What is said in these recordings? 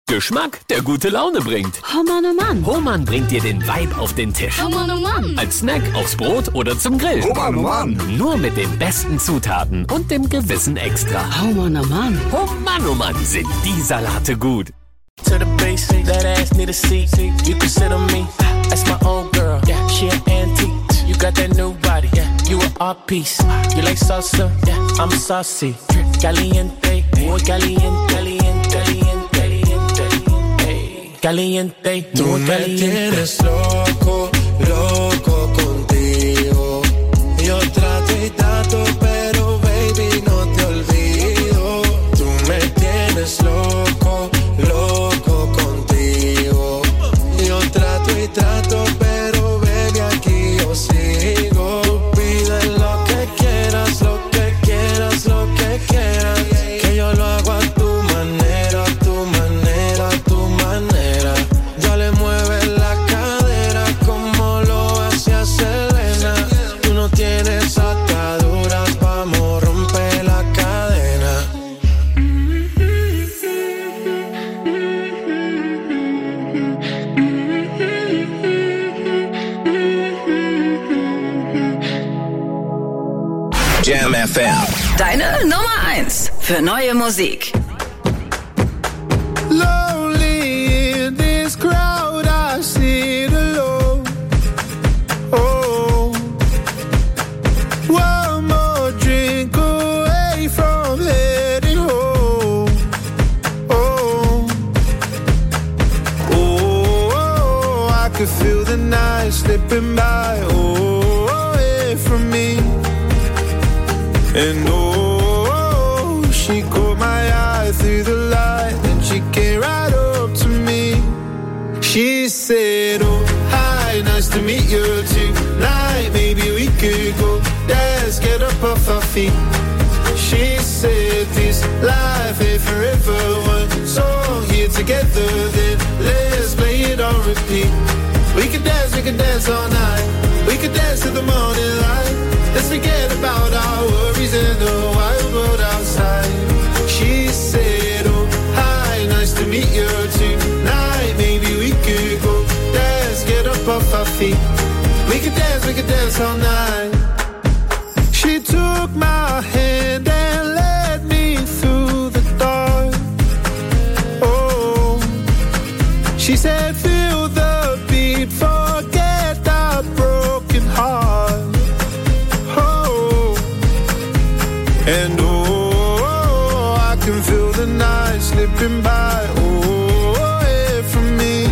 Geschmack, der gute Laune bringt. Oh Mann, oh Mann. Hohmann bringt dir den Vibe auf den Tisch. Oh Mann, oh Mann. Als Snack, aufs Brot oder zum Grill. Oh Mann, oh Mann. Nur mit den besten Zutaten und dem gewissen Extra. Oh Mann, oh Mann. Oh Mann, oh Mann, sind die Salate gut. To the basics, that ass need a seat. You can sit on me, that's my old girl. Yeah, she an antique. You got that new body, yeah. You an art piece. You like salsa, yeah. I'm saucy. Caliente, muy caliente, caliente, caliente, caliente, caliente. Tú me tienes loco, loco contigo. Yo trato y trato, pero baby no te olvido. Tú me tienes loco, loco contigo. Yo trato y trato, pero baby aquí yo sigo. Tú pides lo que quieras, lo que quieras, lo que quieras. Que yo lo hago a tu manera, a tu manera, a tu manera. Ya le mueves la cadera como lo hacía Selena. Tú no tienes ataduras, vamos, rompe la cadena. Jam FM. Deine Nummer 1 für neue Musik. Lonely in this crowd, I sit alone. Oh, one more drink away from heading home. Oh, oh, I could feel the night slipping by. Oh, away from me. And oh, she caught my eye through the light, and she came right up to me. She said, oh, hi, nice to meet you tonight. Maybe we could go dance, get up off our feet. She said, this life ain't forever. One song here together, then let's play it on repeat. We could dance all night. We could dance till the morning light. Let's forget about our worries in the wild world outside. She said, oh, hi, nice to meet you tonight. Maybe we could go dance, get up off our feet. We could dance all night. She took my hand and led me through the dark. Oh, she said, feel the beat, forget that broken heart. And oh, I can feel the night slipping by, oh, away from me.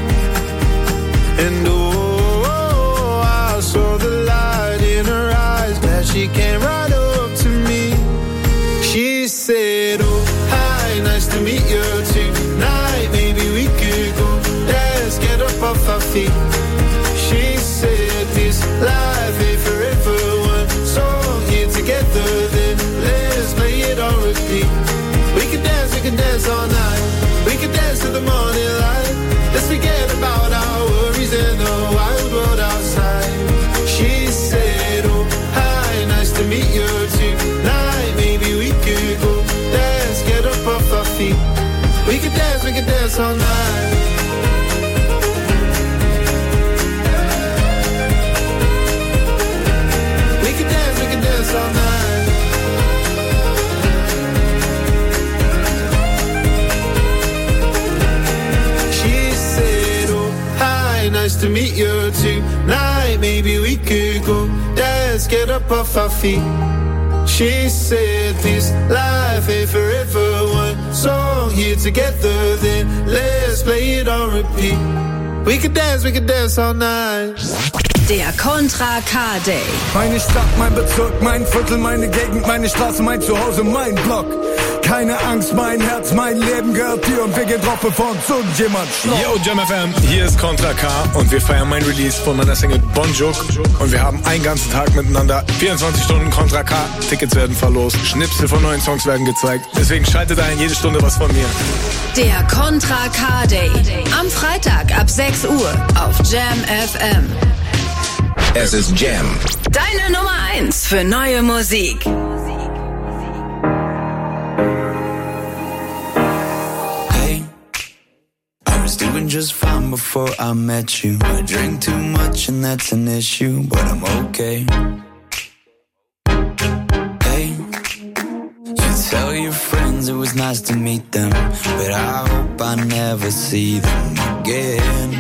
And oh, I saw the light in her eyes as she came right up to me. She said, oh, hi, nice to meet you tonight. Maybe we could go dance, get up off our feet. She said, this life ain't forever. One song here together, then let's play it on repeat. We can dance all night. We can dance till the morning light. Let's forget about our worries in the wild world outside. She said, oh, hi, nice to meet you tonight. Maybe we could go dance, get up off our feet. We can dance all night. We can dance all night. She said, oh, hi, nice to meet you tonight. Maybe we could go dance, get up off our feet. She said, this life ain't forever. One song here together, then let's play it on repeat. We can dance all night. Der Contra K-Day. Meine Stadt, mein Bezirk, mein Viertel, meine Gegend, meine Straße, mein Zuhause, mein Block. Keine Angst, mein Herz, mein Leben gehört dir und wir gehen drauf, bevor uns irgendjemand schlagt. Yo, Jam FM, hier ist Contra K und wir feiern mein Release von meiner Single Bonjour und wir haben einen ganzen Tag miteinander, 24 Stunden Contra K, Tickets werden verlost, Schnipsel von neuen Songs werden gezeigt, deswegen schaltet ein, jede Stunde was von mir. Der Contra K-Day, am Freitag ab 6 Uhr auf Jam FM. Es ist Jam. Deine Nummer 1 für neue Musik. Hey, was doing just fine before I met you. I drink too much and that's an issue, but I'm okay. Hey, you tell your friends it was nice to meet them, but I hope I never see them again.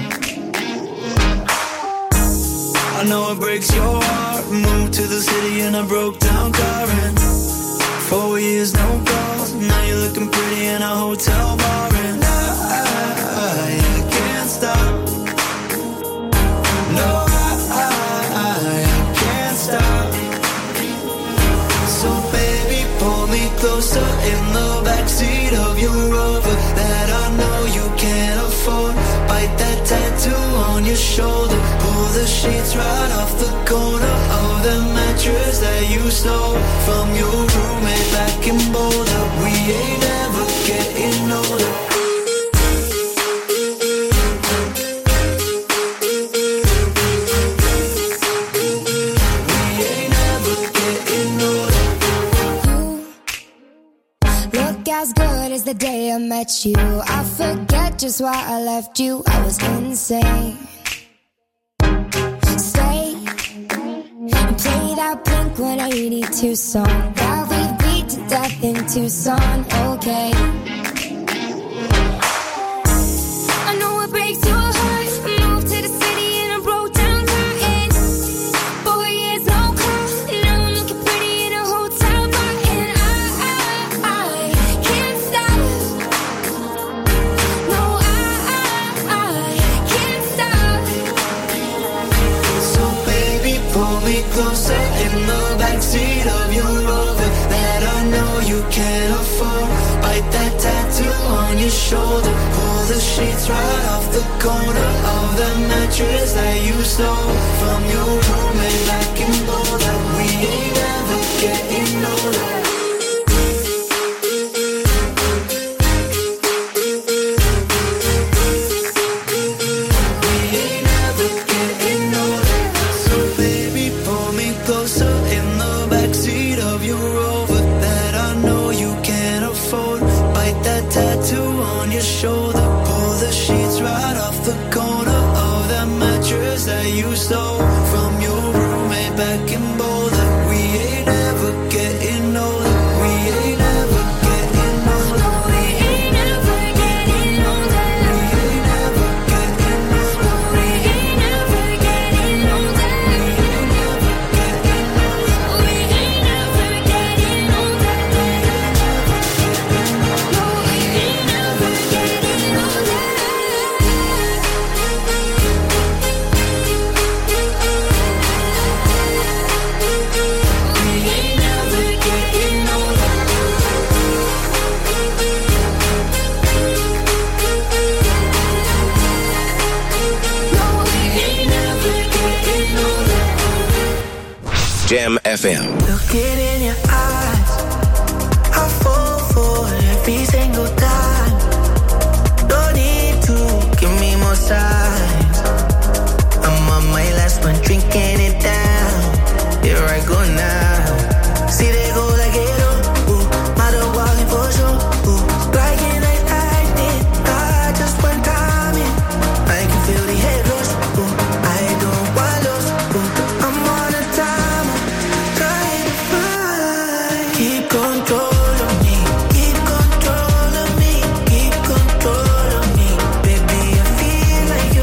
I know it breaks your heart. Moved to the city in a broke down car and 4 years no calls. Now you're looking pretty in a hotel bar and I can't stop. No, I can't stop. So baby, pull me closer in the backseat of your Rover that I know you can't afford. Bite that tattoo on your shoulder. Pull the sheets right off the corner of the mattress that you stole from your roommate back in Boulder. We ain't ever getting older. We ain't ever getting older. You look as good as the day I met you. I forget just why I left you. I was insane. Play that Blink-182 song that we beat to death in Tucson, okay. I know it breaks your heart. Moved to the city in a broke down car and 4 years no call. Now I'm looking pretty in a hotel bar and I can't stop. No, I can't stop. So baby, pull me closer in the backseat of your Rover that I know you can't afford. Bite that tattoo on your shoulder. Pull the sheets right off the corner of the mattress that you stole from your roommate back in Boulder. We ain't ever getting older. Shoulder, pull the sheets right off the corner of that mattress that you stole from your roommate back in Boulder. We ain't ever getting older. We ain't ever getting older. No, we ain't ever getting older. We ain't ever getting older. We ain't ever getting older. We ain't ever getting older. No, we ain't ever getting older. Jam FM. Looking in your eyes, I fall for every single time. No need to give me more signs. I'm on my last one, drinking it down. Here I go now. See they go like it ooh, mother walking for sure. Ooh, like I did, I just one time in. I can feel the head rush. Ooh, I don't want lost. Ooh, I'm on a timer. Keep control of me, keep control of me, keep control of me. Baby, I feel like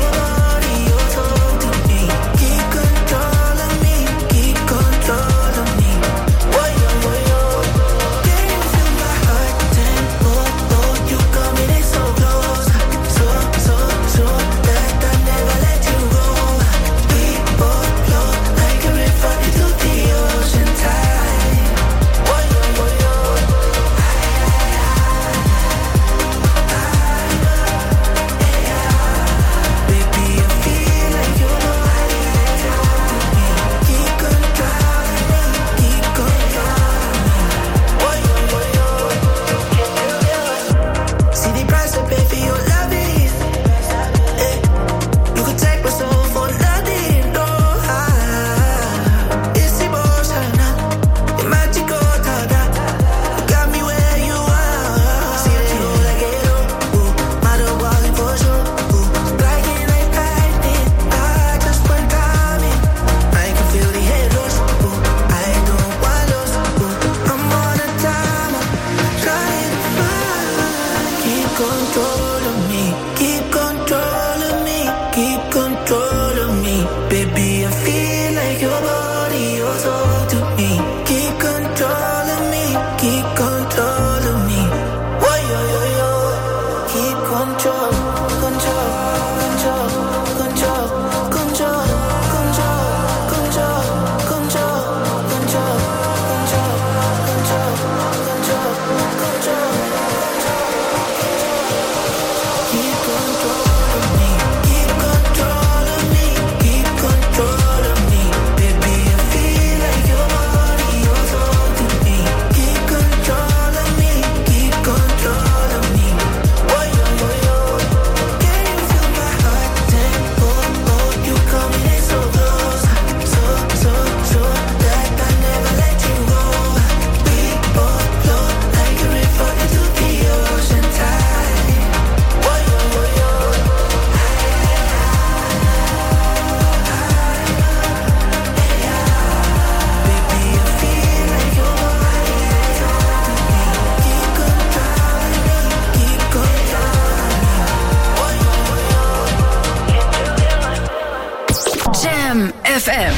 FM.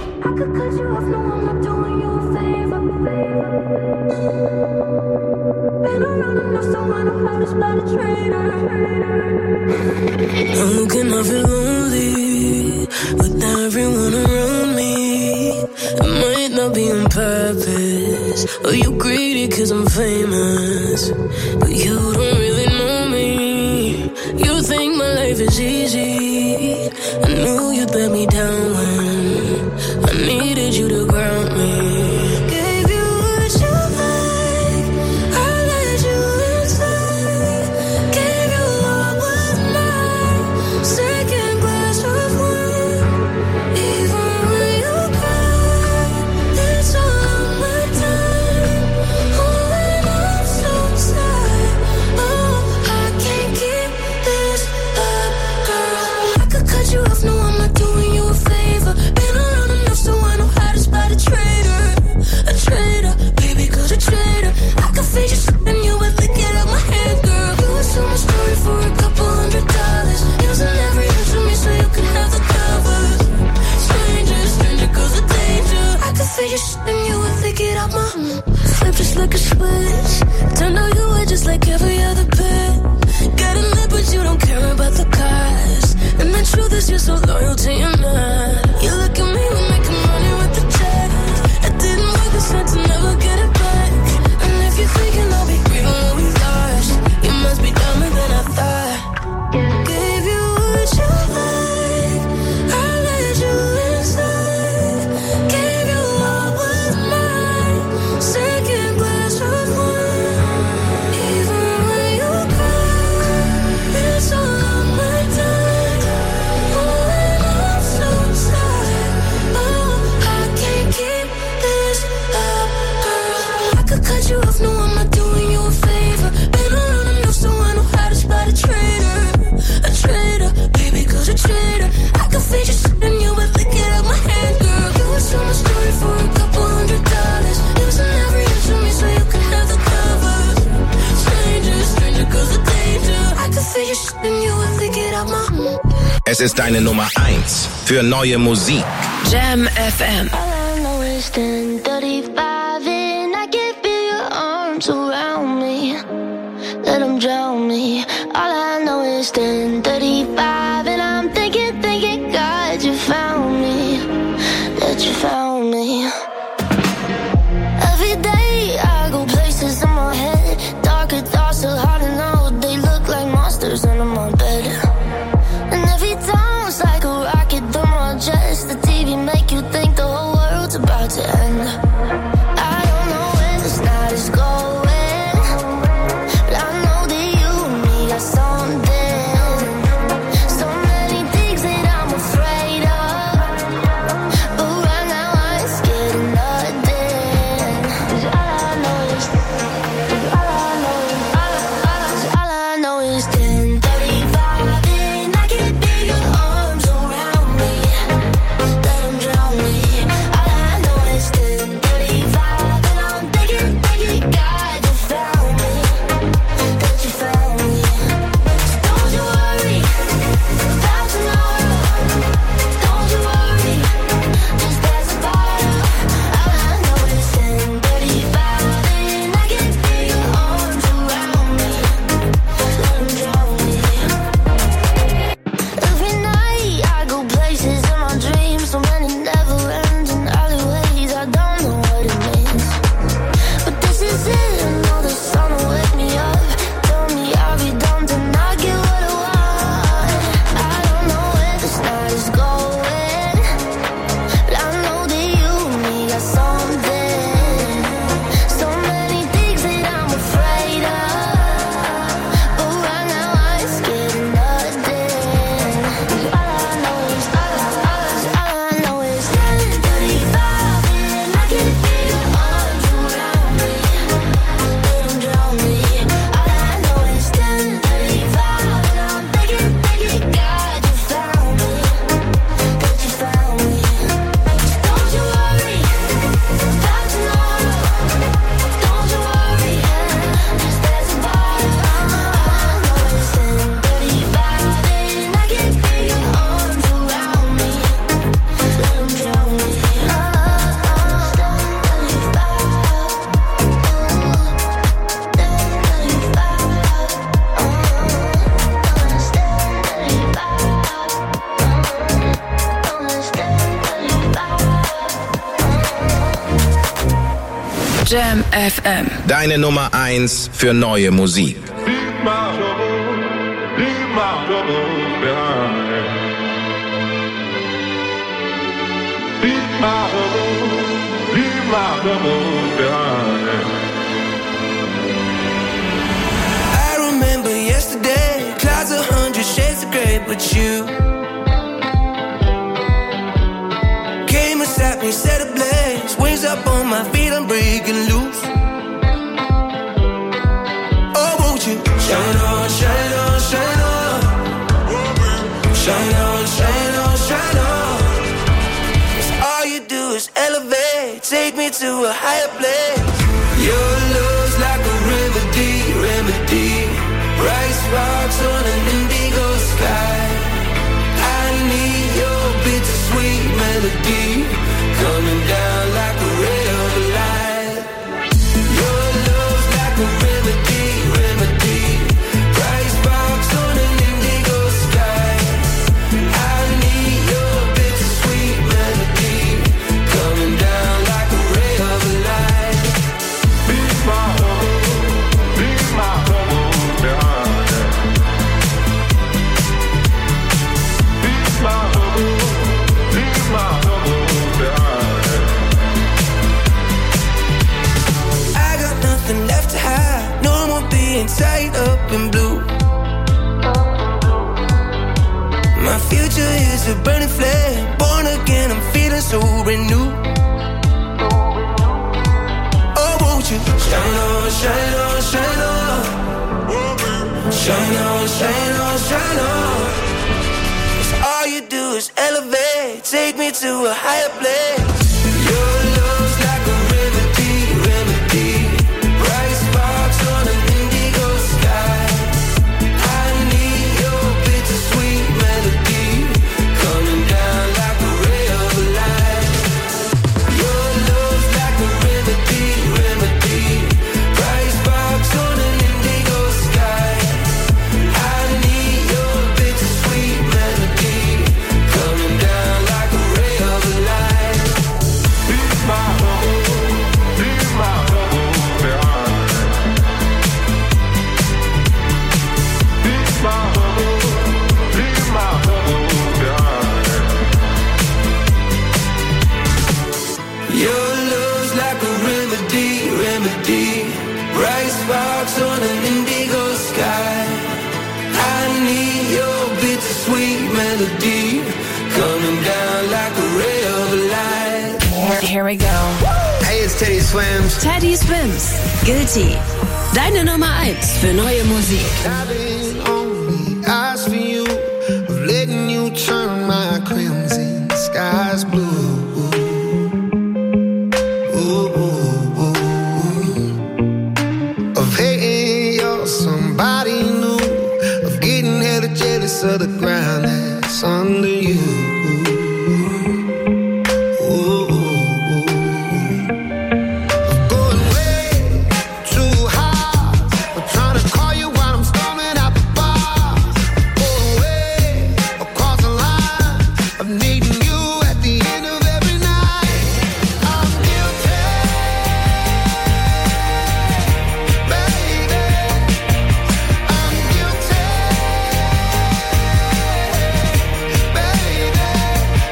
I'm looking, I feel lonely with everyone around me. It might not be on purpose, or you greedy cause I'm famous, but you don't really know me. You think my life is easy. I knew you'd let me down when I needed you to ground me. Gave you what you like, I let you inside. Gave you all was mine, second glass of wine. Even when you cry, it's all my time. Oh, and I'm so tired. Oh, I can't keep this up, girl. I could cut you off, no, I'm not doing you a favor. Been around enough so I know how to spot a traitor. A traitor, baby, cause a traitor. I could fade you and you would lick it out my hand, girl. You would tell my story for $200. Using every inch of me so you can have the covers. Stranger, stranger, cause of danger. I could fade you and you would lick it out my flip just like a switch. Turn out you were just like every other bit. Got a lip but you don't care about the cost. And the truth is you're so loyal to your man. You look at me, we're making money with the check. It didn't work, it's sad to never get it back. And if you're thinking I'll be grieving what we lost, you must be dumber than I thought. Gave you what you like, I let you inside. Gave you all was mine, second glass of wine. Even when you cry, it's all on my time. Oh, and I'm so tired. Oh, I can't keep this up, girl. I could cut you off, no, I'm not doing you a favor. Been around enough so I know how to spot a traitor. A traitor, baby, cause a traitor. I could fade you and you would lick it out my hand, girl. You would tell my story for $200. Using every inch of me so you can have the covers. Stranger, stranger, cause of danger. I could fade you and you would lick it out my Es ist deine Nummer 1 für neue Musik. Jam FM. All I know is 10:35 and I can feel your arms around me. Let them drown me. All I know is 10:35 and I'm thinking, God, you found me. That you found me. Every day I go places in my head. Darker thoughts so hard to know. They look like monsters under my bed. And every time it's like a rocket through my chest. The TV make you think the whole world's about to end. I don't know where this night is going, but I know that you and me got something. So many things that I'm afraid of, but right now I ain't scared of nothing. 'Cause all I know is 10:35. Jam FM. Deine Nummer 1 für neue Musik. I remember yesterday, clouds 100 shades of grey, but you came and sat me, set ablaze, wings up on my feet, I'm breaking loose. Oh, won't you shine on, shine on, shine on, shine on, shine on, shine on. 'Cause all you do is elevate, take me to a higher place. Your love's like a remedy, remedy. Bright sparks on an indigo sky. I need your bittersweet melody coming down like a ray of light. Your love's like a remedy, remedy. Bright sparks on an indigo sky. I need your bittersweet melody coming down like a ray of light. Be my tied up in blue. My future is a burning flame. Born again, I'm feeling so renewed. Oh, won't you shine on, shine on, shine on, shine on, shine on, shine on. 'Cause all you do is elevate, take me to a higher place. Your love's like a remedy, remedy. Bright sparks on an indigo sky. I need your bittersweet melody coming down like a ray of light. Your love's like a remedy, remedy. Bright sparks on an indigo sky. I need your bittersweet melody coming down like a ray of light. Be my home, be my home behind. Be my home behind. Your love's like a remedy, remedy. Bright sparks on an indigo sky. I need your bittersweet melody coming down like a ray of light. Here we go. Hey, it's Teddy Swims. Teddy Swims, Guilty. Deine Nummer 1 für neue Musik. I've only asked for you, of letting you turn my crimson skies blue. Ooh, ooh, ooh. Of hating you're somebody new, of getting hella jealous of the ground that's under you. Ooh, ooh, ooh. Going way too hard, but trying to call you while I'm storming out the bar. Going way across the line of needing you at the end of every night. I'm guilty, baby. I'm guilty, baby.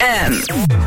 FM.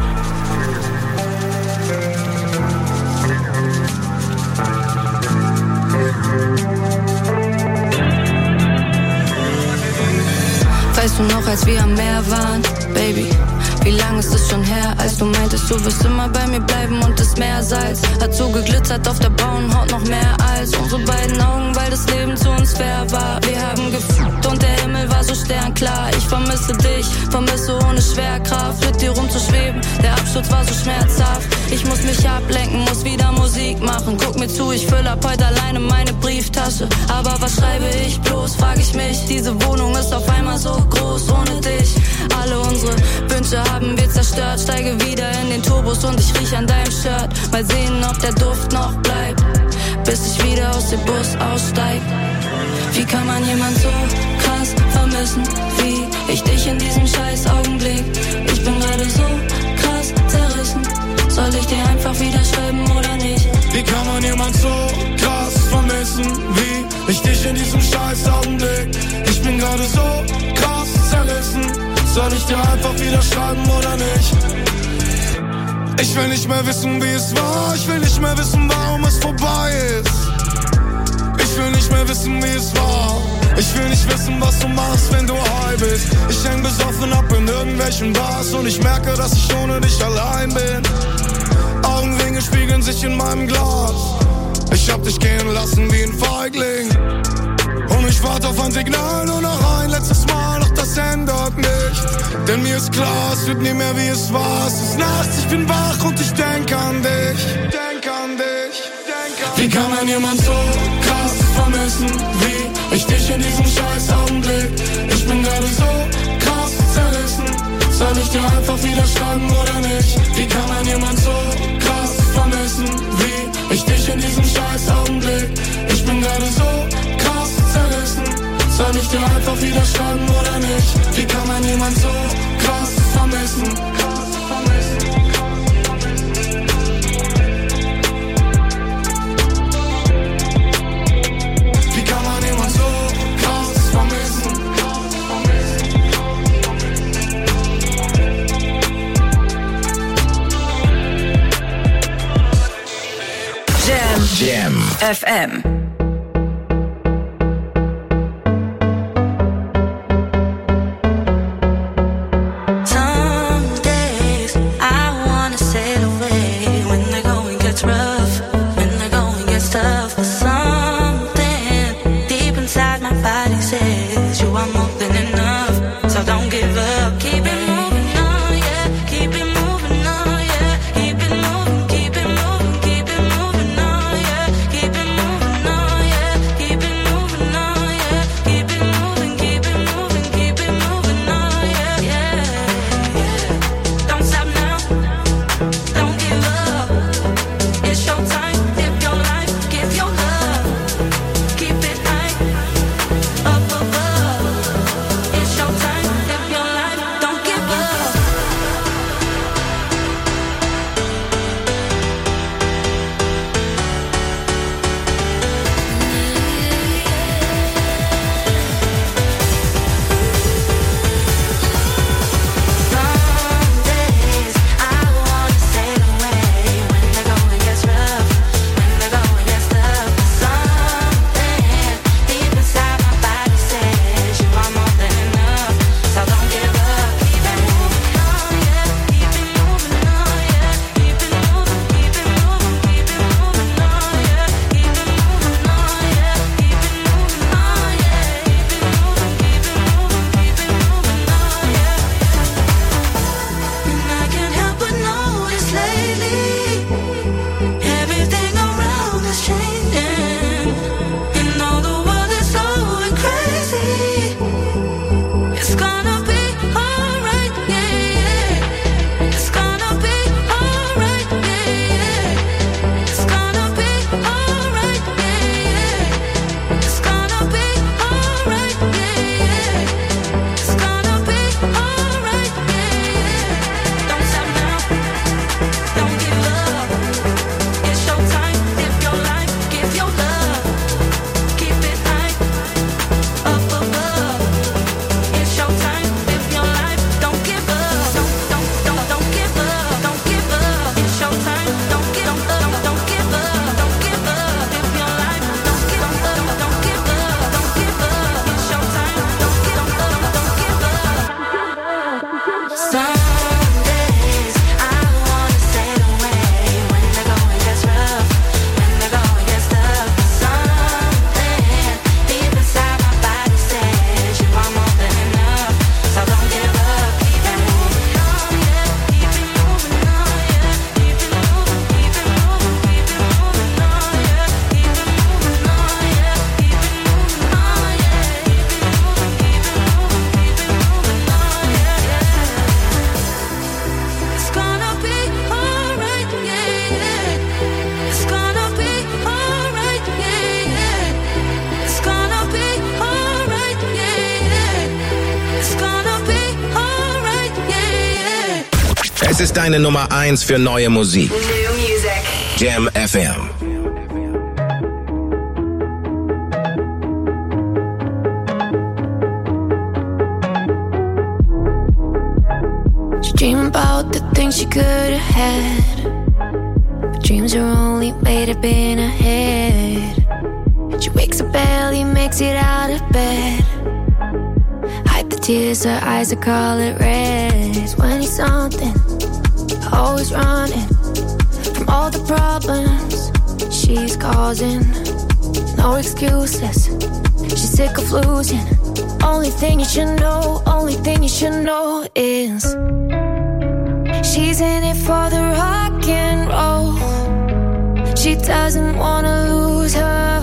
Weißt du noch, als wir am Meer waren, Baby? Wie lang ist es schon her, als du meintest, du wirst immer bei mir bleiben und das Meersalz hat so geglitzert auf der braunen Haut noch mehr als unsere beiden Augen, weil das Leben zu uns fair war. Wir haben gefühlt und der Himmel war so sternklar. Ich vermisse dich, vermisse ohne Schwerkraft, mit dir rumzuschweben. Der Absturz war so schmerzhaft. Ich muss mich ablenken, muss wieder Musik machen. Guck mir zu, ich fülle ab heute alleine meine Brieftasche. Aber was schreibe ich bloß, frag ich mich. Diese Wohnung ist auf einmal so groß ohne dich. Alle unsere Wünsche haben wir zerstört. Steige wieder in den Turbos und ich riech an deinem Shirt. Mal sehen, ob der Duft noch bleibt, bis ich wieder aus dem Bus aussteig. Wie kann man jemand so krass vermissen, wie ich dich in diesem scheiß Augenblick? Ich bin gerade so krass zerrissen. Soll ich dir einfach wieder schreiben oder nicht? Wie kann man jemand so krass vermissen, wie ich dich in diesem scheiß Augenblick? Ich bin gerade so krass zerrissen. Soll ich dir einfach wieder schreiben oder nicht? Ich will nicht mehr wissen, wie es war. Ich will nicht mehr wissen, warum es vorbei ist. Ich will nicht mehr wissen, wie es war. Ich will nicht wissen, was du machst, wenn du high bist. Ich häng besoffen ab in irgendwelchen Bars und ich merke, dass ich ohne dich allein bin. Augenringe spiegeln sich in meinem Glas. Ich hab dich gehen lassen wie ein Feigling. Und ich warte auf ein Signal, nur noch ein letztes Mal, doch das ändert nichts. Denn mir ist klar, es wird nie mehr wie es war. Es ist nachts, ich bin wach und ich denk an dich. Wie kann man jemand so krass vermissen, wie ich dich in diesem scheiß Augenblick? Ich bin gerade so krass zerrissen. Soll ich dir einfach wieder schreiben oder nicht? Wie kann man jemand so krass vermissen, wie ich dich in diesem scheiß Augenblick? Ich bin gerade so krass zerrissen. Soll ich dir einfach wieder schreiben oder nicht? Wie kann man jemand so krass vermissen? Wie kann man jemand so krass vermissen? Jam FM. Keep it moving, Es ist deine Nummer 1 für neue Musik. New Music. Jam FM. She dream about the things she could have had, but dreams are only made up in her head. She wakes up early, makes it out of bed, hide the tears, her eyes are color red. 20-something, always running from all the problems she's causing. No excuses, she's sick of losing. Only thing you should know, only thing you should know is she's in it for the rock and roll. She doesn't wanna lose her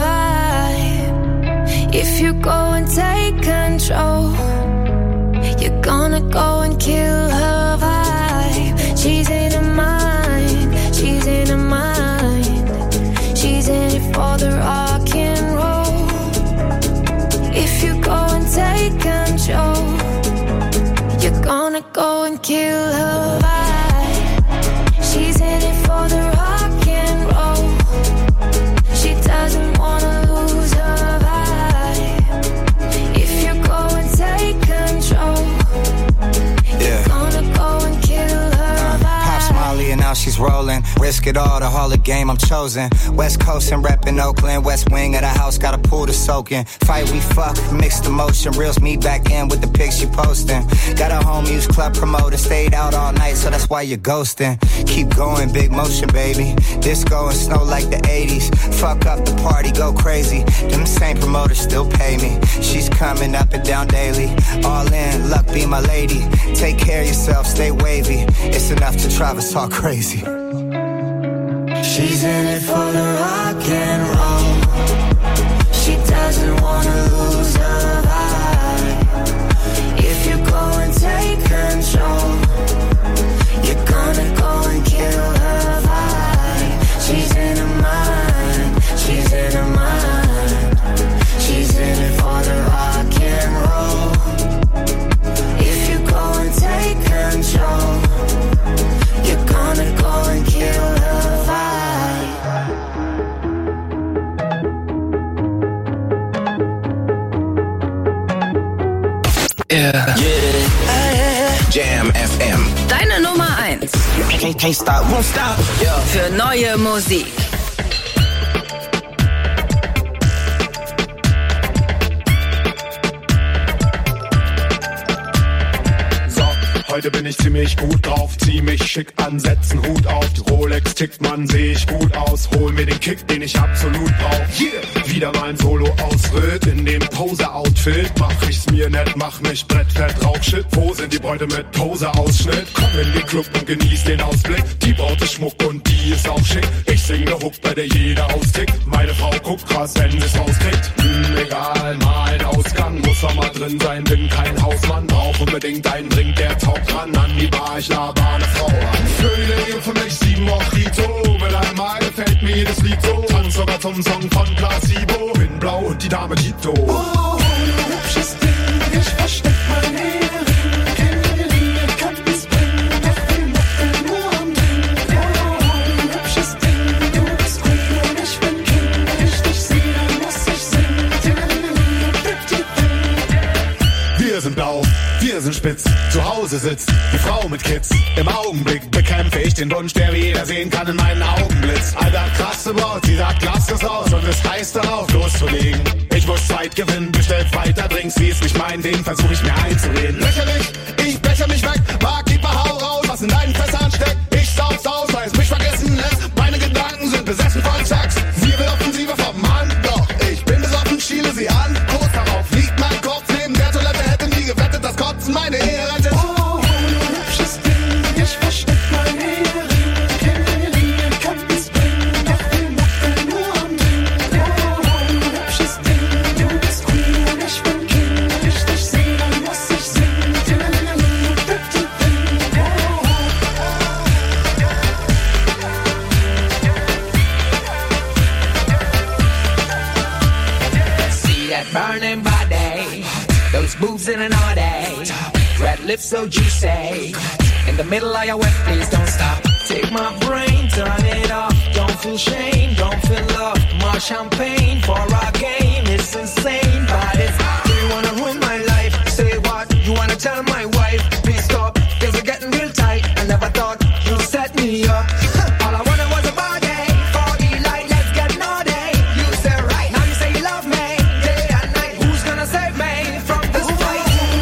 vibe. If you go and take control, you're gonna go and kill her vibe. She's in her mind, she's in her mind. She's in it for the rock and roll. If you go and take control, you're gonna go and kill her vibe. She's in it for the rock and roll. She doesn't wanna lose her vibe. If you go and take control, you're gonna go and kill her vibe. Pop Smiley and now she's rolling. Risk it all, the Hall of Game, I'm chosen. West Coast and reppin' Oakland. West wing of the house, got a pool to soak in. Fight, we fuck, mixed emotion. Reels me back in with the pics she posting. Got a home use club promoter. Stayed out all night, so that's why you're ghosting. Keep going, big motion, baby. Disco and snow like the 80s. Fuck up the party, go crazy. Them same promoters still pay me. She's coming up and down daily. All in, luck be my lady. Take care of yourself, stay wavy. It's enough to drive us all crazy. She's in it for the rock and roll. She doesn't wanna lose her vibe. If you go and take control, you're gonna go and kill her vibe. She's in her mind, she's in her mind. She's in it for the rock and roll. If you go and take control, you're gonna go and kill her vibe. Yeah. Jam FM. Deine Nummer 1. Can't stop, won't stop. Für neue Musik. Heute bin ich ziemlich gut drauf, zieh mich schick an, setz 'n Hut auf. Die Rolex tickt, Mann, seh ich gut aus. Hol mir den Kick, den ich absolut brauch. Yeah. Wieder mein Solo-Ausritt in dem Poser-Outfit. Mach ich's mir nett, mach mich brettfett, Rauchshit. Wo sind die Bräute mit Poser-Ausschnitt? Komm in den Club und genieß den Ausblick. Die Braut ist Schmuck und die ist auch schick. Ich sing ne Hook, bei der jeder austickt. Meine Frau guckt krass, wenn sie's rauskriegt. Egal, mal ein Ausgang, muss doch mal drin sein. Bin kein Hausmann, brauch unbedingt einen Drink, der taugt ran an die Bar, ich laber ne Frau an. König für mich 7 Mojito, mit einmal gefällt mir jedes Lied so. Tanz sogar zum Song von Placebo, bin blau und die Dame Tito. Oh, du hübsches Ding, ich versteck mein Ehering. Keine Linie kann es bringen, doch wir machen nur am Ding. Oh, du hübsches Ding, du bist Queen und ich bin King. Wenn ich dich sehe, dann muss ich singen. Wir sind blau, wir sind spitz, zu Hause sitzt die Frau mit Kids. Im Augenblick bekämpfe ich den Wunsch, der wie jeder sehen kann in meinen Augenblitz. Alter, krasse Braut, sie sagt, lass es aus und es heißt darauf loszulegen. Ich muss Zeit gewinnen, bestellt weiter Drinks, sie ist nicht mein Ding, versuch ich mir einzureden. Lächerlich, ich becher mich weg, Barkeeper, hau raus, was in deinen Fässern steckt. Ich sauf's aus, weil es mich vergessen lässt. Meine Gedanken sind besessen von Sex. Sie will Offensive vom Mann, doch ich bin besoffen, schiele sie an. Kurz darauf liegt mein Kopf neben der Toilette, hätte nie gewettet, dass Kotzen meine Ehe rettet. Oh, du hübsches Ding, ich versteck mein Ehering. Keine Linie kann es bringen, doch wir machen nur am Ding. Oh, du hübsches Ding, du bist Queen und ich bin King. Wenn ich dich sehe, dann muss ich singen. See that burning body, those boobs in an order, red lips so juicy. In the middle of your web, please don't stop. Take my brain, turn it off. Don't feel shame, don't feel love. More champagne for our game. It's insane, but it's. Do you wanna ruin my life? Say what? You wanna tell my wife? Please stop, things are getting real tight. I never thought you'd set me up. All I wanted was a body. For the light, let's get naughty. You say right, now you say you love me. Day and night, who's gonna save me from this fight?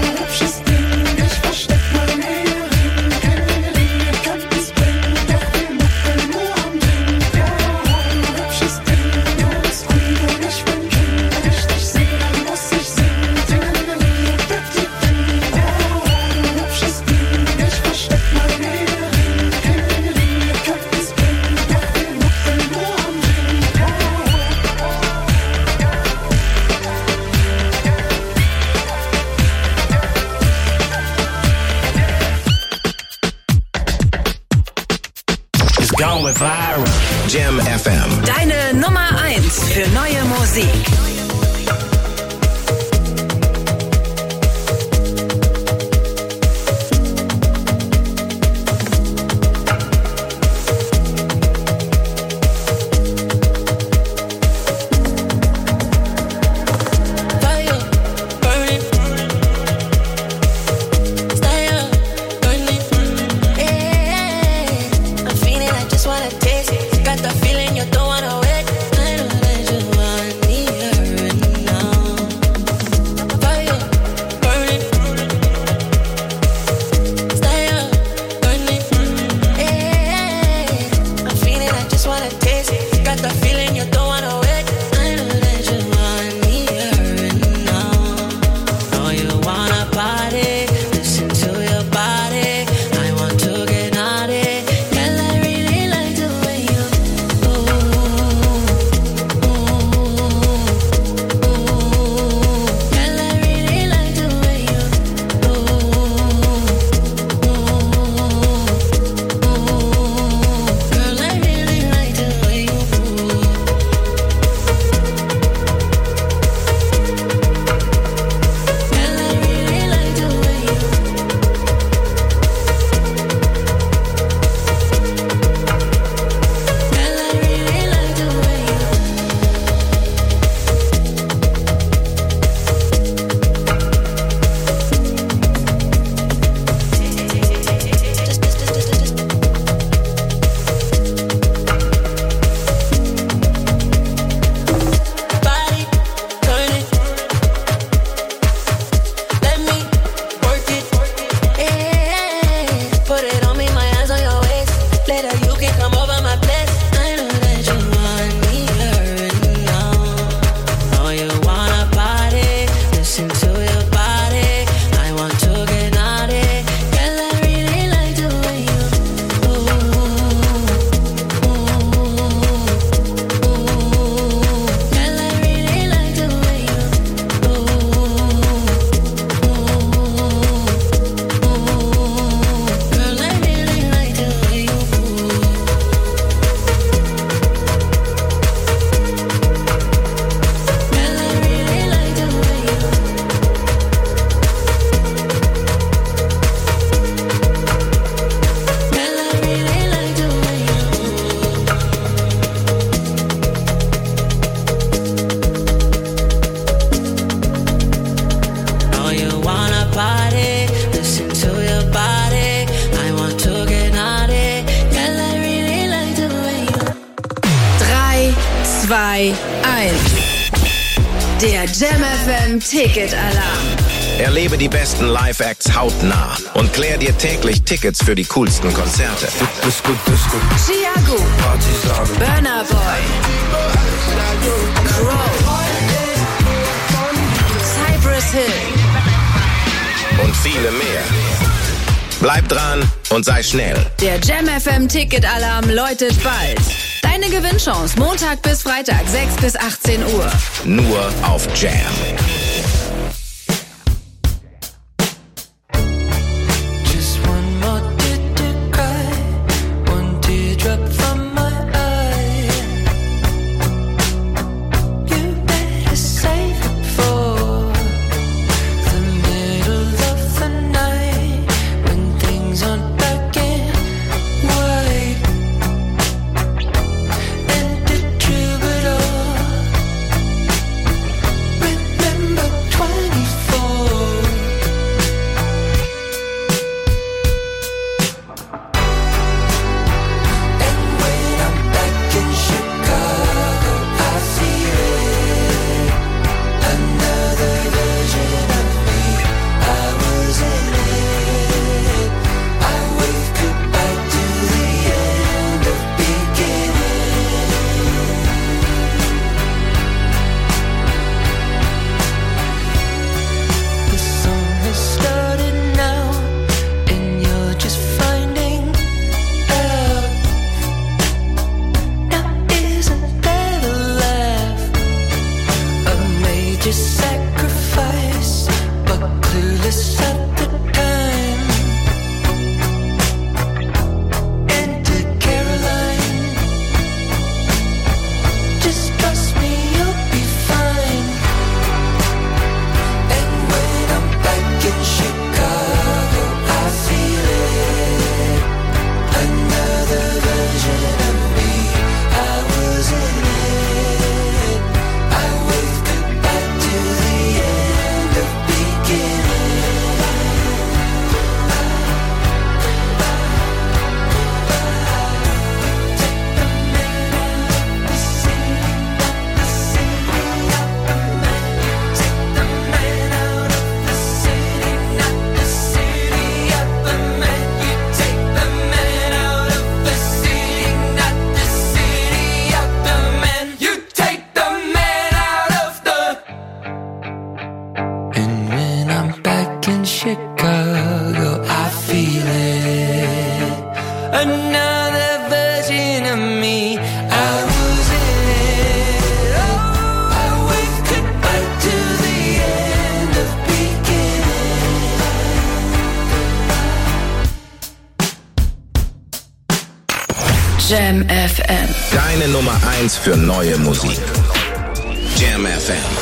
Going viral. Jam FM. Deine Nummer 1 für neue Musik. Der Jam FM Ticket-Alarm. Erlebe die besten Live-Acts hautnah und klär dir täglich Tickets für die coolsten Konzerte. Chiago, Burna Boy, Crow, Cypress Hill und viele mehr. Bleib dran und sei schnell. Der Jam FM Ticket-Alarm läutet bald. Deine Gewinnchance Montag bis Freitag 6 bis 18 Uhr. Nur auf Jam. On back another version of me. I was in it. Oh, I went goodbye to the end of beginning. Jam FM. Deine Nummer 1 für neue Musik. Jam FM.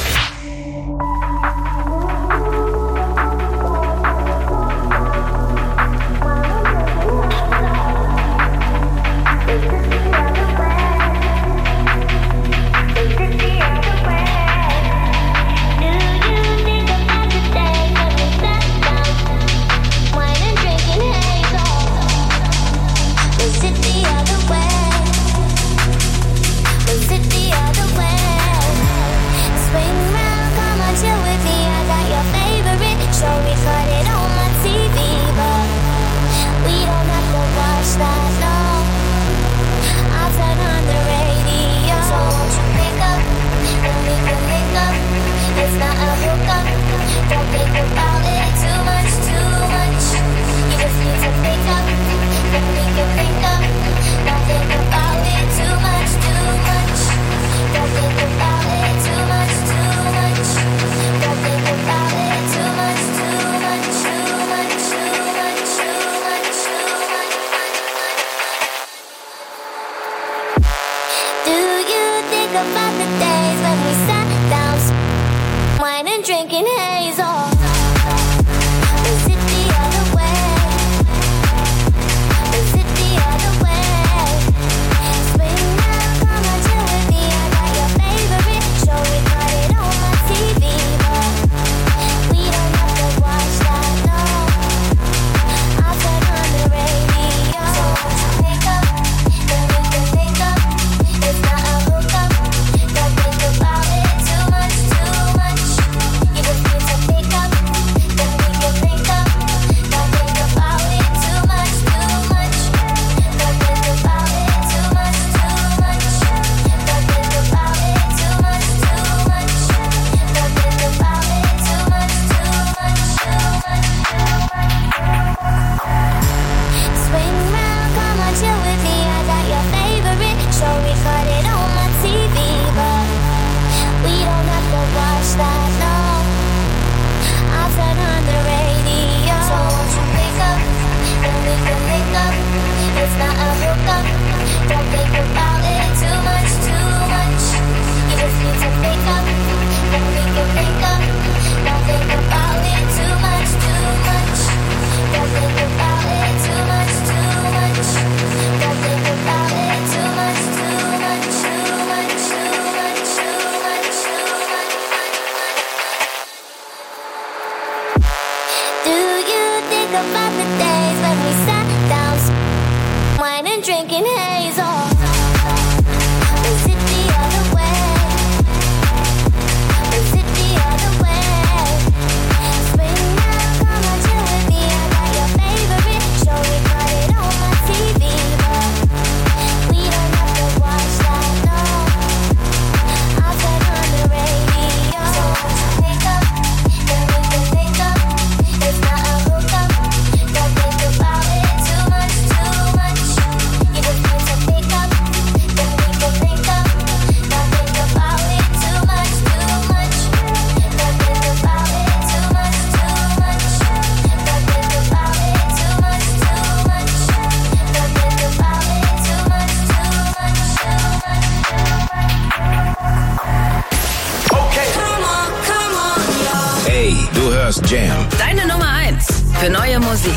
Jam. Deine Nummer 1 für neue Musik.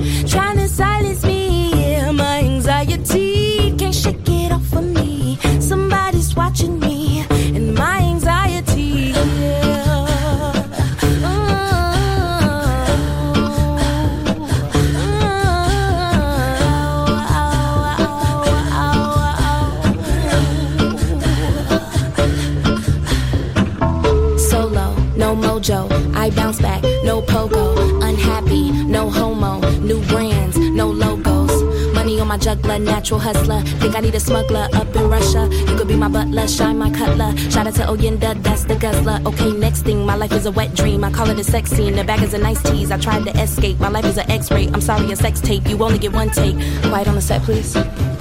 Can't shake it off of me. no mojo. I bounce back, no pogo. Unhappy, no homo. New brands, no logos. Money on my juggler, natural hustler. Think I need a smuggler up in Russia. You could be my butler, shine my cutler. Shout out to Oyenda, that's the guzzler. Okay, next thing, my life is a wet dream. I call it a sex scene, the bag is a nice tease. I tried to escape, my life is an X-ray. I'm sorry, a sex tape, you only get one take. Quiet on the set, please.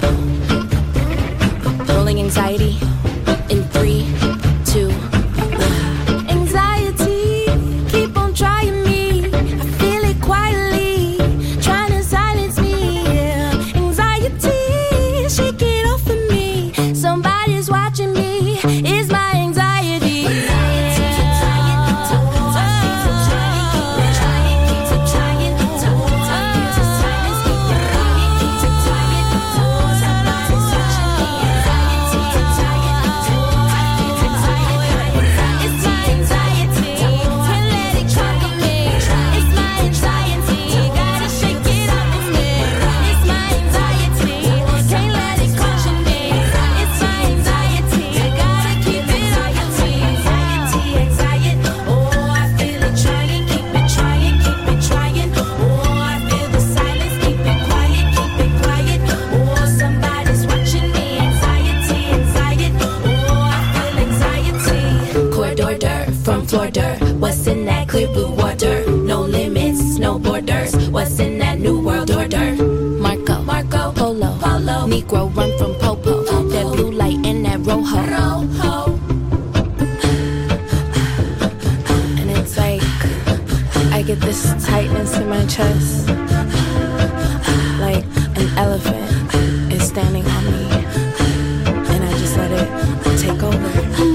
Rolling anxiety in 3, 2, 1. Anxiety, keep on trying me. I feel it quietly, trying to silence me. Yeah. Anxiety, shake it off of me. Somebody's watching me. It's my anxiety. What's in that clear blue water? No limits, no borders. What's in that new world order? Marco, Polo, Negro run from Popo. That blue light in that Rojo. And it's like I get this tightness in my chest, like an elephant is standing on me, and I just let it take over.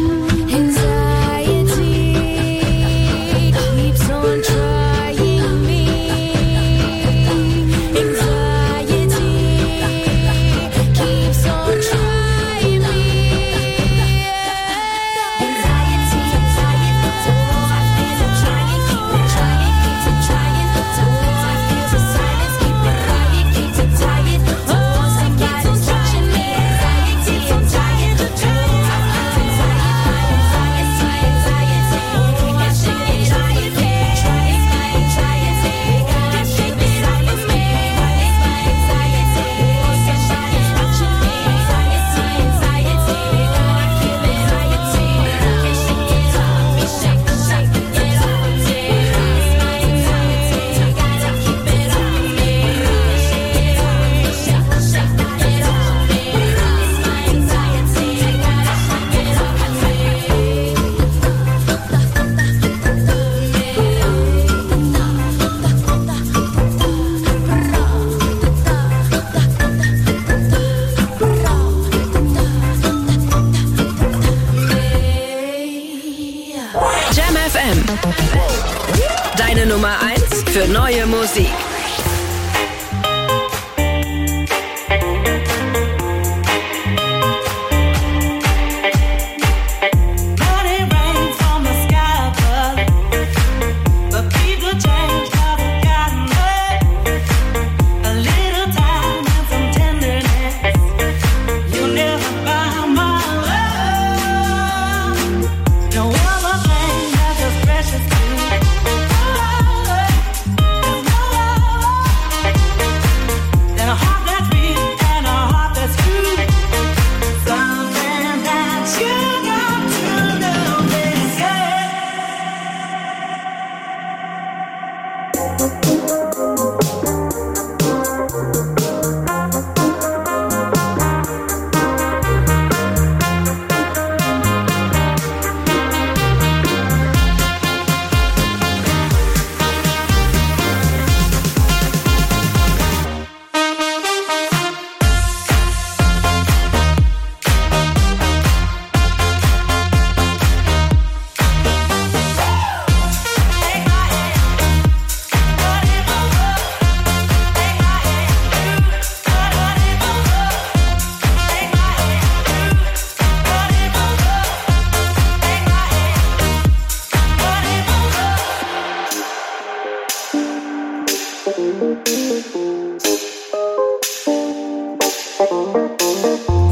Deine Nummer 1 für neue Musik.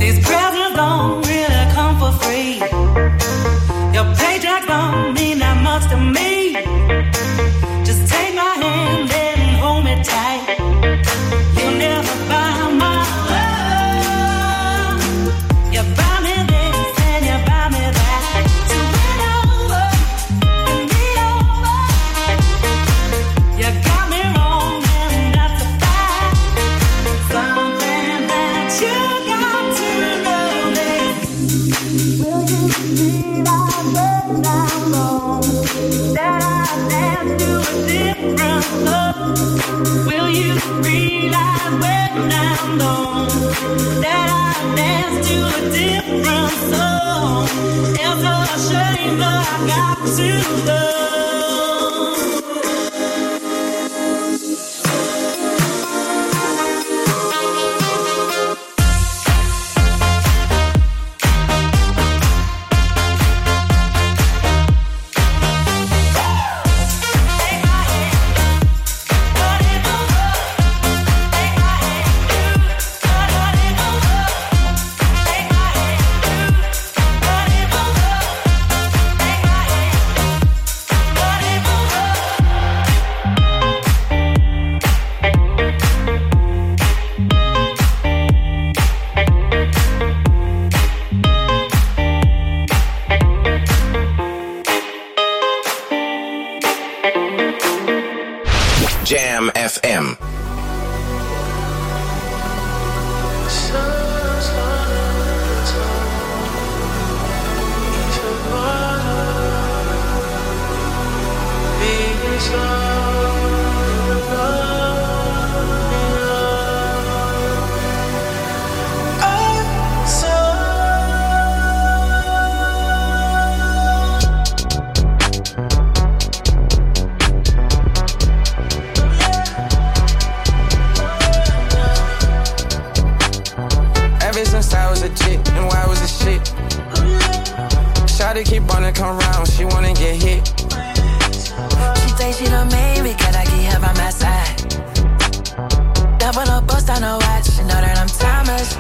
These presents don't really come for free. Your paycheck don't mean that much. talks to me. Just take my hand and hold me tight. You'll never buy my love. You buy me this and you buy me that. So win over and be over. You got me wrong and that's a fact. Something that you got to know is, will you realize when I'm gone that I dance to a different love? Will you realize when I'm gone that I dance to a different song? It's a shame that I got to love. Jam FM. Shawty keep wanna come round, she wanna get hit. She say she done made me, cause I keep her by my side. Double up, bust on her watch, she know that I'm timeless.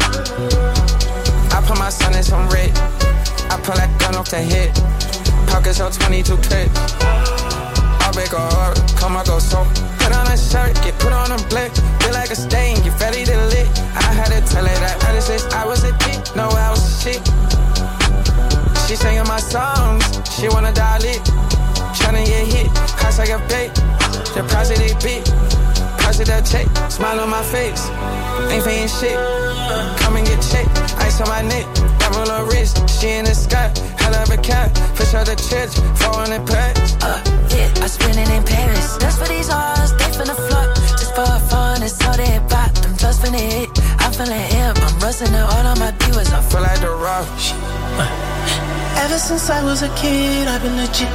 I put my son in some red, I pull that gun off the hip. Pockets on 22 clips. I'll break her heart, come on, go so. Put on a shirt, get put on a blick. Feel like a stain, get ready to lit. I had to tell her that ever since I was a kid, no I was a shit. She singing my songs, she wanna dial it. Tryna get hit, cost like a bait. The price of they beat, price of that check. Smile on my face, ain't paying shit. Come and get checked, ice on my neck. Double her wrist, she in the sky. Hell of a cat, fish out the church, 400 packs. Yeah, I spend it in Paris. Just for these hoes, they finna flood. Just for fun, it's all they pop. Them just finna hit, I'm feeling hip. I'm rusting it all on my divas. I feel like the rock. Ever since I was a kid, I've been legit.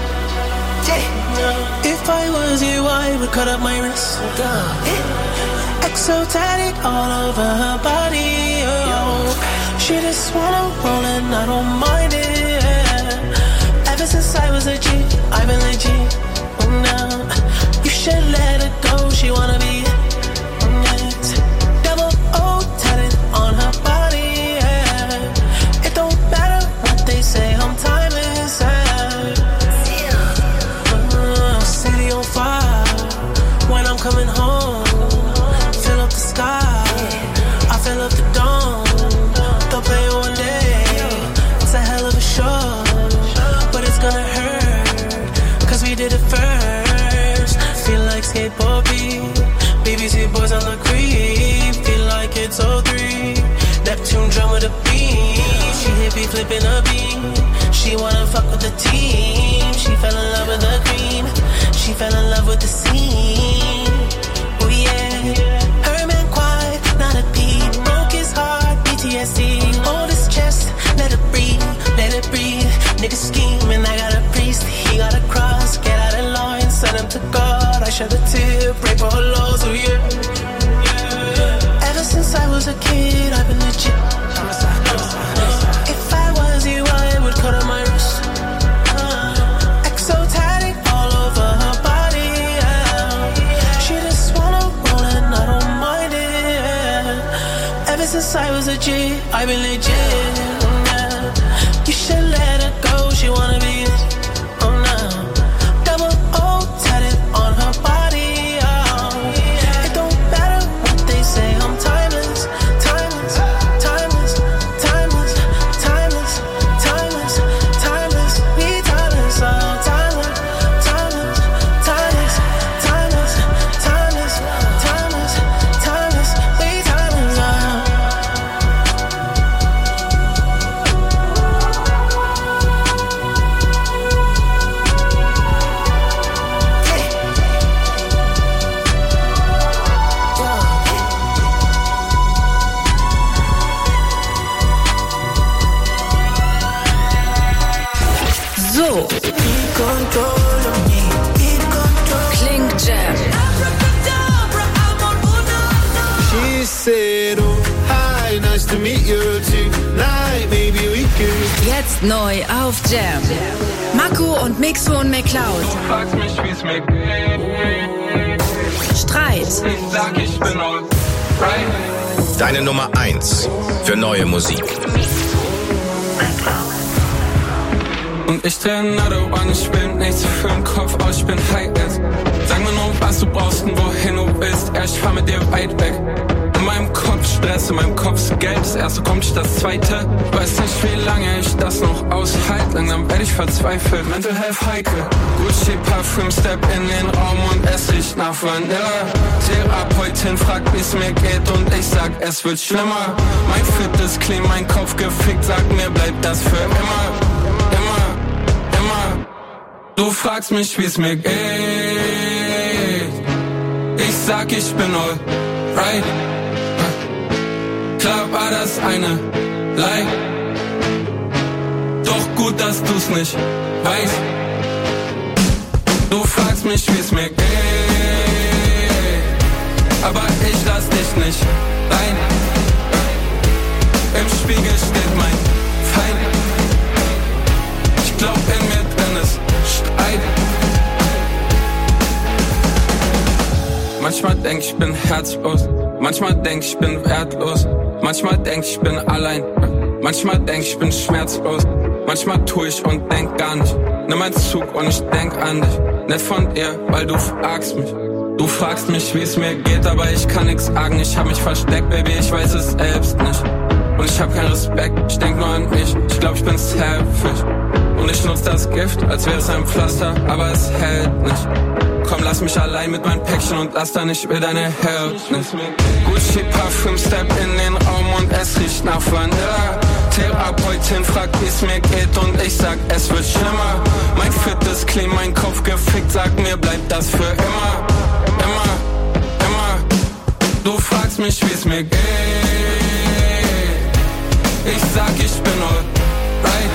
If I was you, I would cut up my wrist. Exotic all over her body. Oh. She just wanna roll and I don't mind it. Ever since I was a G, I've been legit. Oh, no. You should let her go, she wanna be double O tatted on her body. It don't matter what they say, I'm timeless. City on fire when I'm coming home. Fill up the sky, I fill up the dome. They'll play it one day, it's a hell of a show. But it's gonna hurt, cause we did it first. Feel like skateboard beat, BBC boys on the creep. Feel like it's 03, Neptune drum with a beat. She hit me flipping a beat. She wanna fuck with the team. She fell in love with the green. She fell in love with the scene. Oh yeah, her man quiet, not a peep. Broke his heart, PTSD. Hold his chest, let it breathe, let it breathe. Nigga scheming, I got a priest. He got a cross, get out of line, send him to God. I shed a tear, break for her laws, oh yeah. Ever since I was a kid, I've been legit. If I was you, I would cut on my wrist. Exotic all over her body. She just wanna roll and I don't mind it. Ever since I was a G, I've been legit. You should let her go, she wanna be. Oh no. So klingt Jam. She said, oh, hi, nice to meet you tonight. Maybe we could. Jetzt neu auf Jam. Mako und Mixo und McCloud. Du fragst mich, wie's mir geht. Streit. Ich sag, ich bin all right. Deine Nummer 1 für neue Musik. Und ich dreh another one, ich bin nichts für den Kopf aus, ich bin high as. Sag mir nur, was du brauchst und wohin du willst, ich fahr mit dir weit weg. In meinem Kopf Stress, in meinem Kopf ist Geld, das erste kommt nicht das zweite. Weiß nicht, wie lange ich das noch aushalte, langsam werd ich verzweifelt. Mental Health heikel, Gucci Parfüm, step in den Raum und es riecht nach Vanilla. Therapeutin fragt, wie's mir geht und ich sag, es wird schlimmer. Mein Fit ist clean, mein Kopf gefickt, sag mir, bleibt das für immer. Du fragst mich, wie's mir geht. Ich sag, ich bin all right. Klar war das eine Lie. Doch gut, dass du's nicht weißt. Du fragst mich, wie's mir geht. Aber ich lass dich nicht rein. Im Spiegel steht mein Feind. Ich glaub, in mir drin ist Streit. Manchmal denk ich bin herzlos, manchmal denk ich bin wertlos, manchmal denk ich bin allein, manchmal denk ich bin schmerzlos, manchmal tu ich und denk gar nicht. Nimm einen Zug und ich denk an dich, nicht von dir, weil du fragst mich. Du fragst mich, wie es mir geht, aber ich kann nix sagen. Ich hab mich versteckt, Baby, ich weiß es selbst nicht. Und ich hab keinen Respekt, ich denk nur an mich. Ich glaub, ich bin selfish. Und ich nutz das Gift, als wäre es ein Pflaster, aber es hält nicht. Komm, lass mich allein mit meinem Päckchen und lass dann nicht will deine Help nicht. Gucci Parfüm, step in den Raum und es riecht nach Vanilla. Therapeutin fragt, wie's mir geht und ich sag, es wird schlimmer. Mein Fit ist clean, mein Kopf gefickt, sag mir, bleibt das für immer. Immer. Du fragst mich, wie's mir geht. Ich sag, ich bin all right.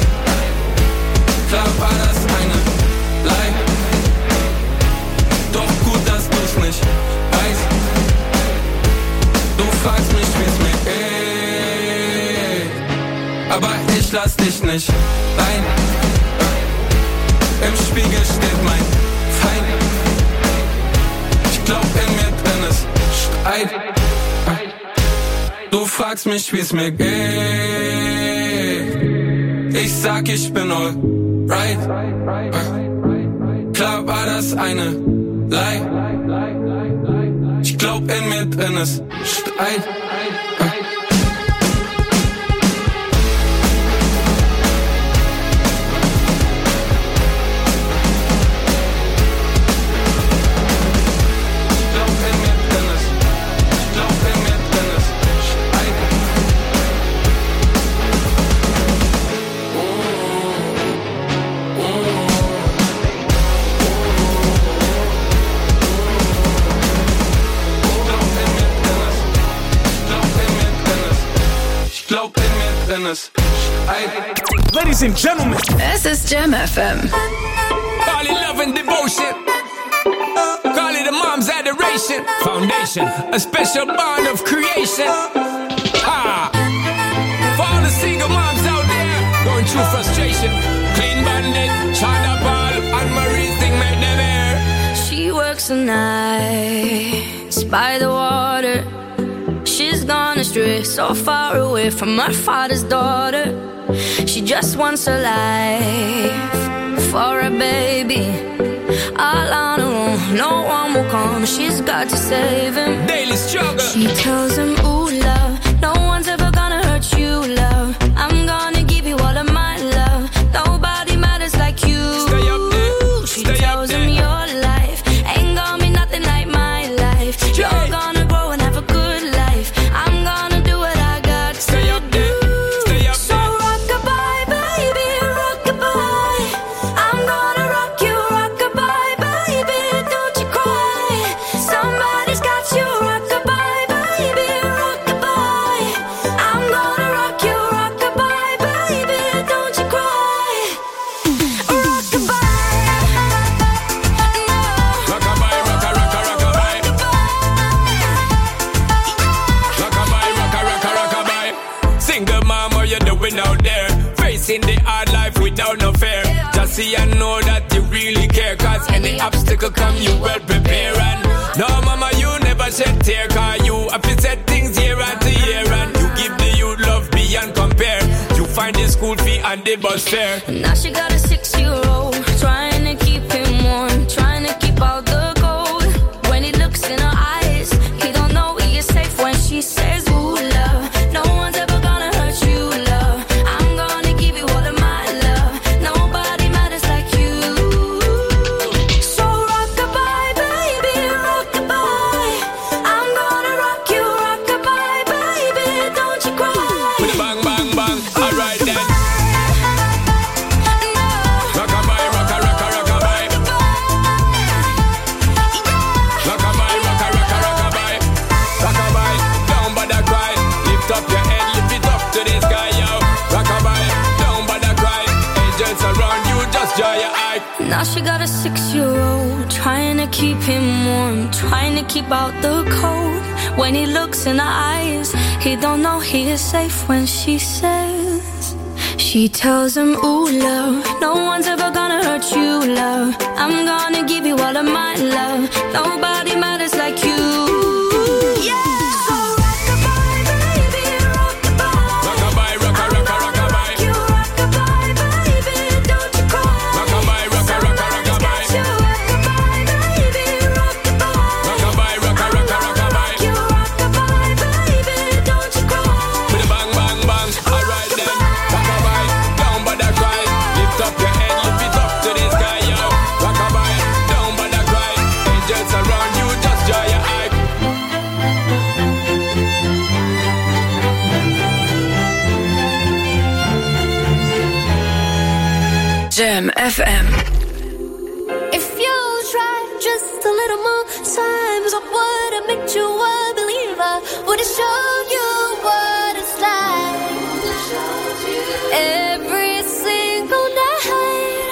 Klar war das eine Lie. Doch gut, dass du's nicht weißt. Du fragst mich, wie's mir geht. Aber ich lass dich nicht rein. Im Spiegel steht mein Feind. Ich glaub, in mir drin ist Streit. Du fragst mich, wie's mir geht. Ich sag, ich bin all right. Klar war das eine Lie. Ich glaub, in mir drin ist Streit. Ladies and gentlemen, es ist Jam FM. Call it love and devotion. Call it a mom's adoration. Foundation, a special bond of creation. Ah, for all the single moms out there going through frustration. Clean Bandit, China Ball, and Marie thing made them air. She works the nights by the water. She's gone astray, so far away from her father's daughter. She just wants a life for a baby. All on her own, no one will come. She's got to save him. Daily struggle. She tells him, ooh, love, no one's ever gonna hurt you, love. I'm gonna give you all of my love. Nobody matters like you. Stay up there. She tells him your life ain't gonna be nothing like my life. You're gonna grow and have a good life. I'm gonna do what I got to Stay up there. Stay up so rock-a-bye, baby, rock-a-bye. I'm gonna rock you, rock-a-bye, baby, don't you cry. Somebody's got you, rock-a-bye, baby, rock-a-bye. see and know that you really care. Cause any obstacle come, you well prepare. And no, mama, you never shed tear. Cause you have to set things year after year. And you give the youth love beyond compare. You find the school fee and the bus fare. Now she got a 6-year-old, trying to keep him warm, trying to keep out the cold. When he looks in her eyes, he don't know he is safe when she says, ooh, love. No one's ever gonna hurt you, love. I'm gonna give you all of my love. Nobody matters like you. So rock-a-bye, baby, rock-a-bye. I'm gonna rock you, rock-a-bye, baby, don't you cry. With a bang, bang, bang, alright then. Rock-a-bye, rock-a, rock-a, rock-a-bye. Rock-a-bye, rock-a, rock-a, rock-a-bye. Rock-a-bye, down by the cry. Lift up your head, lift it up to the sky, yo. Rock-a-bye, down by the cry. Angels around you, just dry your eye. Now she got a 6-year-old, trying to keep him warm, trying to keep out the cold. When he looks in her eyes, he don't know he is safe when she says, she tells him, ooh, love, no one's ever gonna hurt you, love. I'm gonna give you all of my love. Nobody matters like you. Rock-a-bye, rock-a, rock-a, rock-a-bye. Rock-a-bye, rock-a, rock-a, rock-a-bye. Rock-a-bye, rock-a, rock-a, rockabye. With a bang, bang, bang, alright then. Rockabye, down by the cry. Lift up your head, lift it up to the sky, yo. Rockabye, down by the cry. Angels around you, just dry your eye. Jam FM. If you try just a little more times, I would have made you a believer. Would have showed you what it's like. Every single night.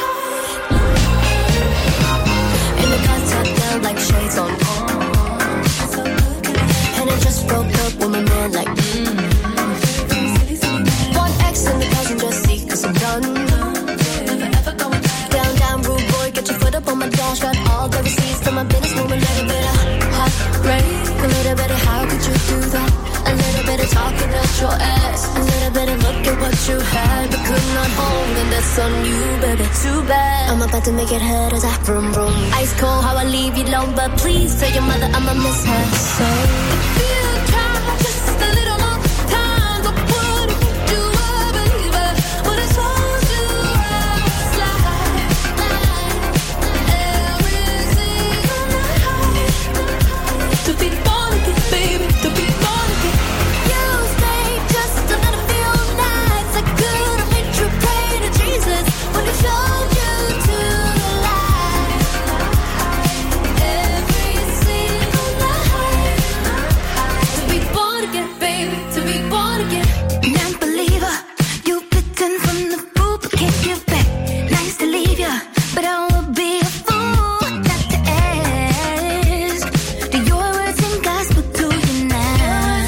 In the car top down like shades on. And I just broke up with my man like One ex and the cousin just see 'cause I'm done. Get your foot up on my dash, got all the receipts to my business, woman, little bit of heartbreak, a little bit of how could you do that, a little bit of talking at your ass, a little bit of look at what you had, but could not hold, and that's on you, baby, too bad, I'm about to make it hurt as I vroom vroom, ice cold how I leave you alone, but please tell your mother I'ma miss her, so if you try just a little more time, I would've made you a believer, but it's all to be born again, baby, to be born again. You stayed just a little few nights. I could have made you pray to Jesus when he showed you to the light. Every single night. To be born again, baby, to be born again. Non-believer, you've bitten from the fruit but can't give back. Nice to leave ya, but I will be a fool not to ask. Do your words and gospel to you now?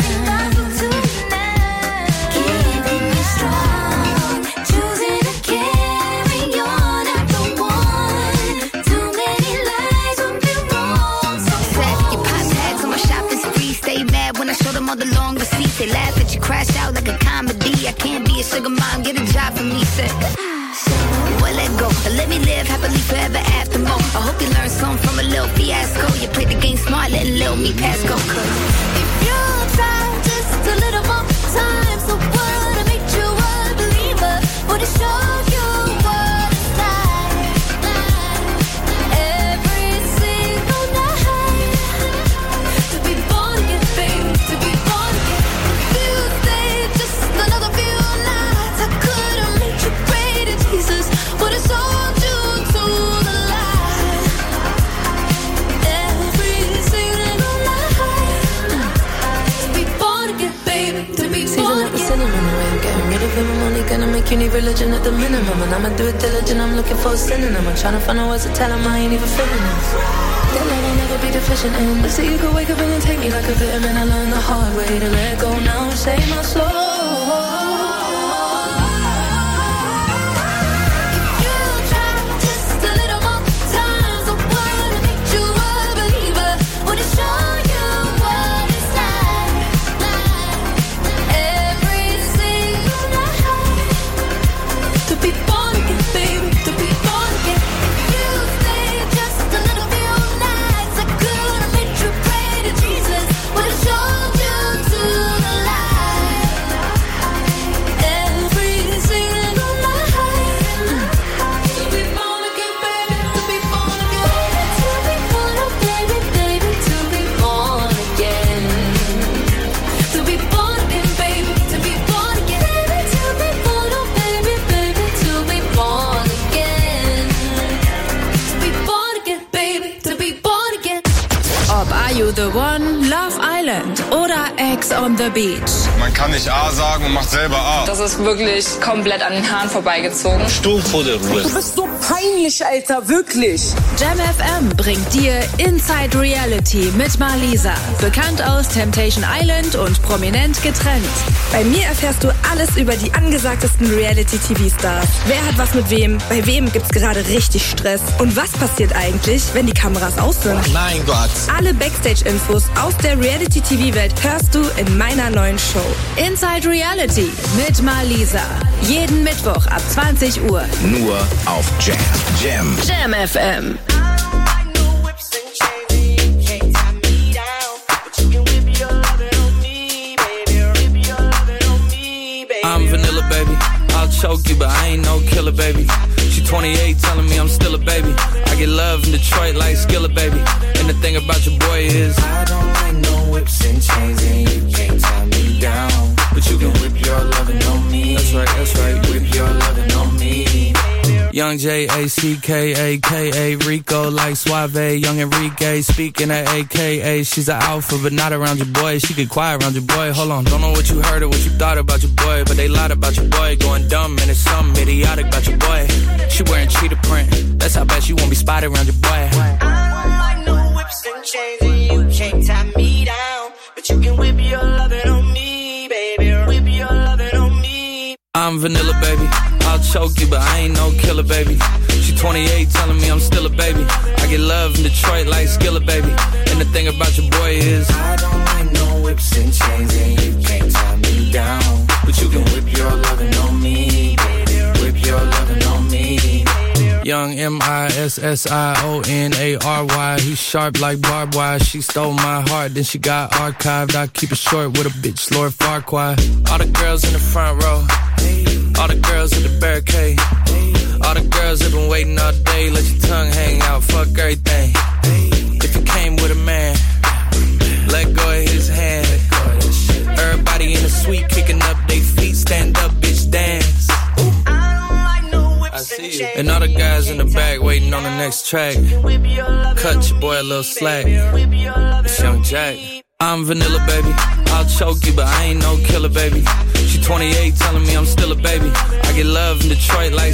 Keeping you strong, choosing to carry on after one. Too many lies would be wrong. So Set your pop tags on my shopping spree. Stay mad when I show them all the long receipts. They laugh at you, crash out like a comedy. I can't be a sugar mom, get a job for me. Said, well, let go. Let me live happily forever after more. I hope you learn something from a little fiasco. You played the game smart, letting little me pass go. Cause if you try just a little more time, so would have made you a believer. Would have showed you what it's like. Every single night. To be born again, baby, to be born again. If you stayed just another few nights, I could have made you pray to Jesus. Would have sold you to the light. Every single night. To be born again, baby, to be born again. Cinnamon away, I'm getting rid of him. I'm only gonna make you need religion at the minimum. And I'ma do it diligent, I'm looking for a synonym. I'm trying to find out words to tell him I ain't even feeling him. That love I'll never be deficient in. Let's say you could wake up and take me like a vitamin. I learned the hard way to let go now and save my soul. If you Ex on the Beach. Man kann nicht A sagen und macht selber A. Das ist wirklich komplett an den Haaren vorbeigezogen. Sturm vor der Ruhe. Du bist so peinlich, Alter, wirklich. Jam FM bringt dir Inside Reality mit Marlisa. Bekannt aus Temptation Island und prominent getrennt. Bei mir erfährst du alles über die angesagtesten Reality-TV-Stars. Wer hat was mit wem? Bei wem gibt's gerade richtig Stress? Und was passiert eigentlich, wenn die Kameras aus sind? Mein Gott. Alle Backstage-Infos aus der Reality-TV-Welt hörst du in meiner neuen Show. Inside Reality mit Marlisa. Jeden Mittwoch ab 20 Uhr. Nur auf Jam. Jam FM. I'm vanilla, baby. I'll choke you, but I ain't no killer, baby. She 28, telling me I'm still a baby. I get love in Detroit like Skillet, baby. And the thing about your boy is I don't like no whips and chains, and you can't tie me down. But you can whip your lovin' on me. That's right, whip your lovin' on me. Young J-A-C-K-A-K-A, Rico like Suave, Young Enrique, speaking at AKA. She's an alpha, but not around your boy. She get quiet around your boy. Hold on, don't know what you heard or what you thought about your boy, but they lied about your boy. Going dumb, and it's something idiotic about your boy. She wearing cheetah print, that's how bad she won't be spotted around your boy. I don't like no whips and chains, and you can't tie me down. But you can whip your lovin' on me, baby. Whip your lovin' on me. I'm vanilla, baby. I'll choke you, but I ain't no killer, baby. She 28, telling me I'm still a baby. I get love in Detroit like Skillet, baby. And the thing about your boy is I don't like no whips and chains, and you can't tie me down. But you can whip your lovin' on me, baby. Whip your lovin' on me. Young M-I-S-S-I-O-N-A-R-Y. He's sharp like barbed wire. She stole my heart, then she got archived. I keep it short with a bitch, Lord Farquaad. All the girls in the front row, all the girls at the barricade, all the girls have been waiting all day. Let your tongue hang out, fuck everything. If you came with a man, let go of his hand. Everybody in the suite kicking up their feet. Stand up, bitch, dance. I see you. And all the guys in the back waiting on the next track. Cut your boy a little slack. It's Young Jack. I'm vanilla, baby. I'll choke you, but I ain't no killer, baby. She 28, telling me I'm still a baby. I get love in Detroit like